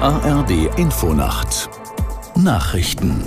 ARD Infonacht Nachrichten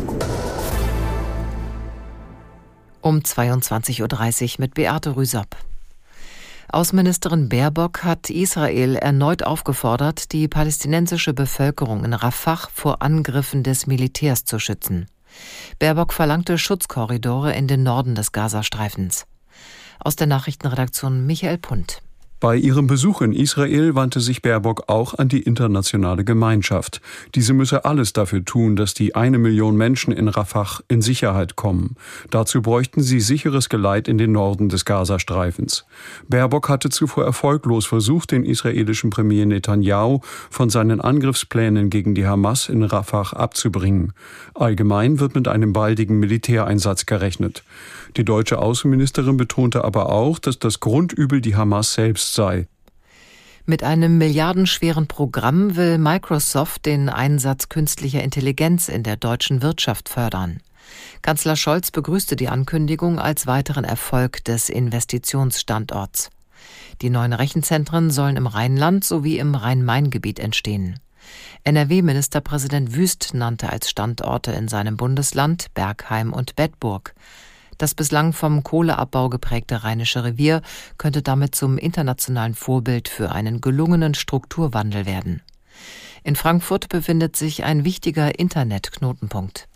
um 22.30 Uhr mit Beate Rüsop. Außenministerin Baerbock hat Israel erneut aufgefordert, die palästinensische Bevölkerung in Rafah vor Angriffen des Militärs zu schützen. Baerbock verlangte Schutzkorridore in den Norden des Gazastreifens. Aus der Nachrichtenredaktion Michael Punt. Bei ihrem Besuch in Israel wandte sich Baerbock auch an die internationale Gemeinschaft. Diese müsse alles dafür tun, dass die 1 Million Menschen in Rafah in Sicherheit kommen. Dazu bräuchten sie sicheres Geleit in den Norden des Gazastreifens. Baerbock hatte zuvor erfolglos versucht, den israelischen Premier Netanyahu von seinen Angriffsplänen gegen die Hamas in Rafah abzubringen. Allgemein wird mit einem baldigen Militäreinsatz gerechnet. Die deutsche Außenministerin betonte aber auch, dass das Grundübel die Hamas selbst sei. Mit einem milliardenschweren Programm will Microsoft den Einsatz künstlicher Intelligenz in der deutschen Wirtschaft fördern. Kanzler Scholz begrüßte die Ankündigung als weiteren Erfolg des Investitionsstandorts. Die neuen Rechenzentren sollen im Rheinland sowie im Rhein-Main-Gebiet entstehen. NRW-Ministerpräsident Wüst nannte als Standorte in seinem Bundesland Bergheim und Bedburg. Das bislang vom Kohleabbau geprägte Rheinische Revier könnte damit zum internationalen Vorbild für einen gelungenen Strukturwandel werden. In Frankfurt befindet sich ein wichtiger Internetknotenpunkt.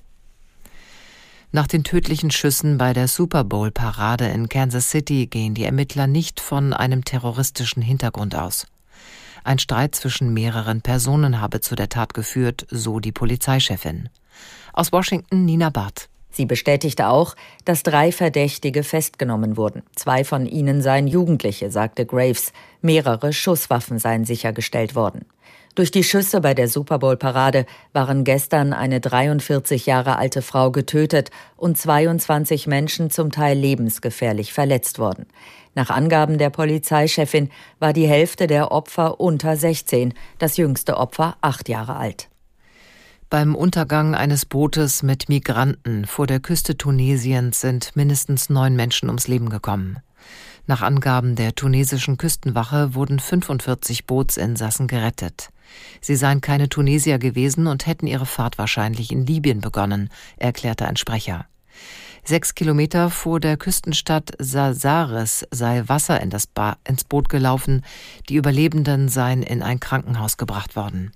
Nach den tödlichen Schüssen bei der Super Bowl-Parade in Kansas City gehen die Ermittler nicht von einem terroristischen Hintergrund aus. Ein Streit zwischen mehreren Personen habe zu der Tat geführt, so die Polizeichefin. Aus Washington Nina Barth. Sie bestätigte auch, dass 3 Verdächtige festgenommen wurden. 2 von ihnen seien Jugendliche, sagte Graves. Mehrere Schusswaffen seien sichergestellt worden. Durch die Schüsse bei der Super Bowl-Parade waren gestern eine 43 Jahre alte Frau getötet und 22 Menschen zum Teil lebensgefährlich verletzt worden. Nach Angaben der Polizeichefin war die Hälfte der Opfer unter 16, das jüngste Opfer 8 Jahre alt. Beim Untergang eines Bootes mit Migranten vor der Küste Tunesiens sind mindestens 9 Menschen ums Leben gekommen. Nach Angaben der tunesischen Küstenwache wurden 45 Bootsinsassen gerettet. Sie seien keine Tunesier gewesen und hätten ihre Fahrt wahrscheinlich in Libyen begonnen, erklärte ein Sprecher. 6 Kilometer vor der Küstenstadt Sazares sei Wasser ins Boot gelaufen. Die Überlebenden seien in ein Krankenhaus gebracht worden.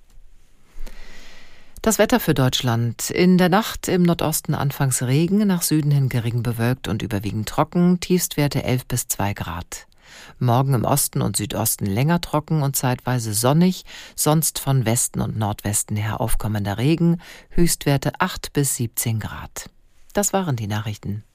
Das Wetter für Deutschland. In der Nacht im Nordosten anfangs Regen, nach Süden hin gering bewölkt und überwiegend trocken, Tiefstwerte 11 bis 2 Grad. Morgen im Osten und Südosten länger trocken und zeitweise sonnig, sonst von Westen und Nordwesten her aufkommender Regen, Höchstwerte 8 bis 17 Grad. Das waren die Nachrichten.